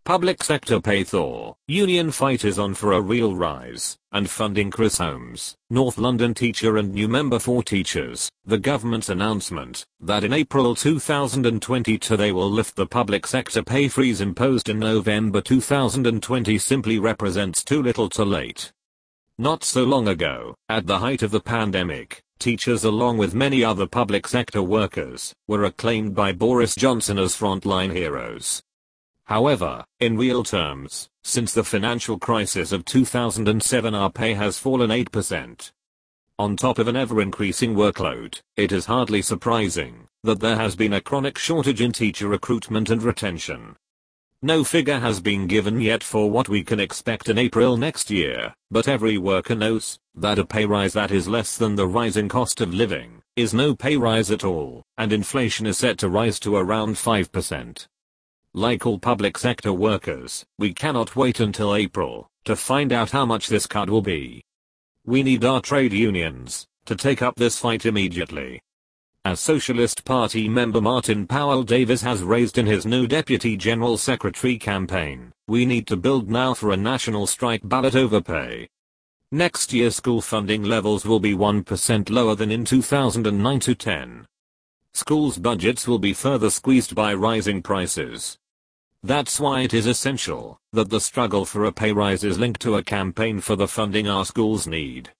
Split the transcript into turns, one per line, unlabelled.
Public sector pay thaw. Union fight is on for a real rise, and funding. Chris Holmes, North London teacher and new member for teachers. The government's announcement that in April 2022 they will lift the public sector pay freeze imposed in November 2020 simply represents too little too late. Not so long ago, at the height of the pandemic, teachers along with many other public sector workers were acclaimed by Boris Johnson as frontline heroes. However, in real terms, since the financial crisis of 2007 our pay has fallen 8%. On top of an ever-increasing workload, it is hardly surprising that there has been a chronic shortage in teacher recruitment and retention. No figure has been given yet for what we can expect in April next year, but every worker knows that a pay rise that is less than the rising cost of living is no pay rise at all, and inflation is set to rise to around 5%. Like all public sector workers, we cannot wait until April to find out how much this cut will be. We need our trade unions to take up this fight immediately. As Socialist Party member Martin Powell Davies has raised in his new Deputy General Secretary campaign, we need to build now for a national strike ballot over pay. Next year school funding levels will be 1% lower than in 2009-10. Schools' budgets will be further squeezed by rising prices. That's why it is essential that the struggle for a pay rise is linked to a campaign for the funding our schools need.